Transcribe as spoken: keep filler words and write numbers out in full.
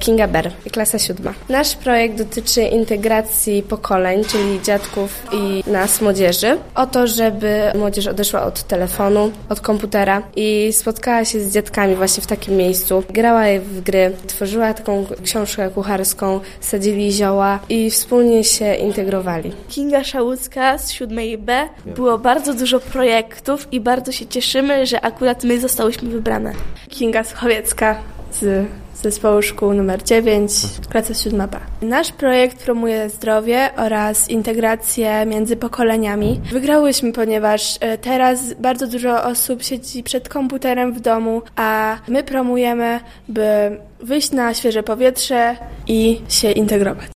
Kinga Ber, klasa siódma. Nasz projekt dotyczy integracji pokoleń, czyli dziadków i nas, młodzieży. O to, żeby młodzież odeszła od telefonu, od komputera i spotkała się z dziadkami właśnie w takim miejscu. Grała je w gry, tworzyła taką książkę kucharską, sadzili zioła i wspólnie się integrowali. Kinga Szałucka z siódmej B. Było bardzo dużo projektów i bardzo się cieszymy, że akurat my zostałyśmy wybrane. Kinga Sochowiecka z zespołu szkół numer dziewięć, klasa siódma B. Nasz projekt promuje zdrowie oraz integrację między pokoleniami. Wygrałyśmy, ponieważ teraz bardzo dużo osób siedzi przed komputerem w domu, a my promujemy, by wyjść na świeże powietrze i się integrować.